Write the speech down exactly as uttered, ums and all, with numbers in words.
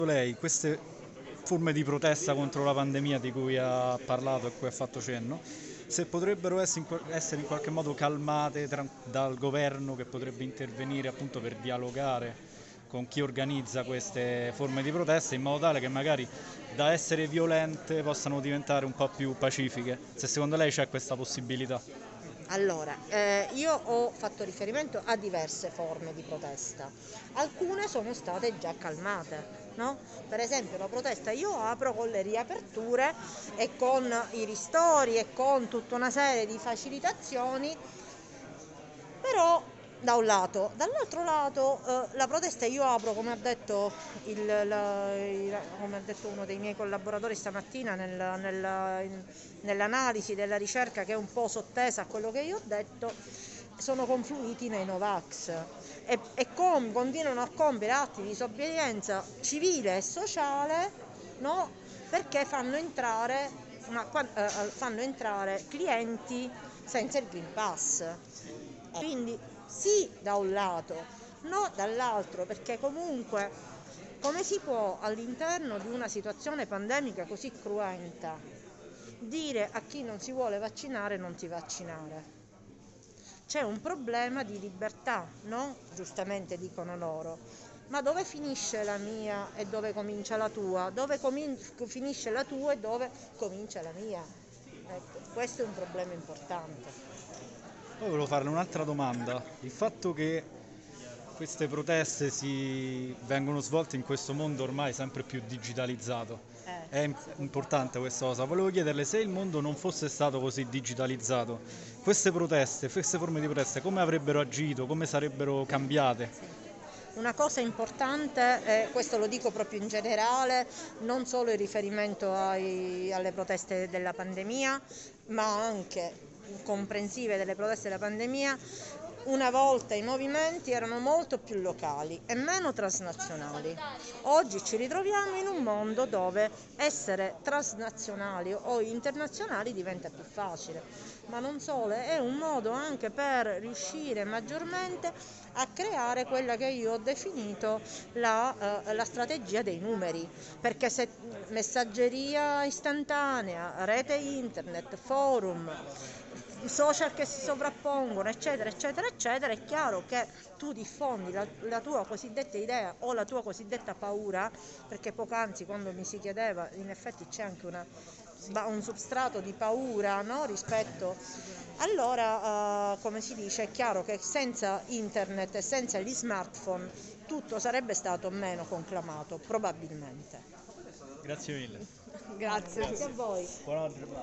Lei queste forme di protesta contro la pandemia di cui ha parlato e cui ha fatto cenno, se potrebbero essere in, qual- essere in qualche modo calmate tran- dal governo che potrebbe intervenire appunto per dialogare con chi organizza queste forme di protesta in modo tale che magari da essere violente possano diventare un po' più pacifiche, se secondo lei c'è questa possibilità. Allora, eh, io ho fatto riferimento a diverse forme di protesta, alcune sono state già calmate, no? Per esempio la protesta Io Apro con le riaperture e con i ristori e con tutta una serie di facilitazioni, però da un lato, dall'altro lato eh, la protesta Io Apro, come ha detto, il- la- il- come ha detto uno dei miei collaboratori stamattina nel- nella- in- nell'analisi della ricerca che è un po' sottesa a quello che io ho detto, sono confluiti nei Novax e, e com- continuano a compiere atti di disobbedienza civile e sociale, no? Perché fanno entrare, ma, qua- eh, fanno entrare clienti senza il Green Pass. Quindi sì da un lato, no dall'altro, perché comunque come si può all'interno di una situazione pandemica così cruenta dire a chi non si vuole vaccinare non ti vaccinare? C'è un problema di libertà, no? Giustamente dicono loro. Ma dove finisce la mia e dove comincia la tua? Dove comin- finisce la tua e dove comincia la mia? Ecco, questo è un problema importante. Poi volevo farle un'altra domanda. Il fatto che queste proteste si vengono svolte in questo mondo ormai sempre più digitalizzato, Eh, è im- importante questa cosa. Volevo chiederle se il mondo non fosse stato così digitalizzato, queste proteste, queste forme di proteste, come avrebbero agito, come sarebbero cambiate? sì. Una cosa importante, e questo lo dico proprio in generale, non solo in riferimento ai- alle proteste della pandemia, ma anche comprensive delle proteste della pandemia, una volta i movimenti erano molto più locali e meno transnazionali. Oggi ci ritroviamo in un mondo dove essere transnazionali o internazionali diventa più facile, ma non solo, è un modo anche per riuscire maggiormente a creare quella che io ho definito la, eh, la strategia dei numeri, perché se messaggeria istantanea, rete internet, forum, social che si sovrappongono, eccetera, eccetera, eccetera, è chiaro che tu diffondi la, la tua cosiddetta idea o la tua cosiddetta paura, perché poc'anzi quando mi si chiedeva, in effetti c'è anche una, un substrato di paura, no? Rispetto allora, eh, come si dice, è chiaro che senza internet e senza gli smartphone tutto sarebbe stato meno conclamato, probabilmente. Grazie mille. Grazie. Grazie a voi. Buona giornata.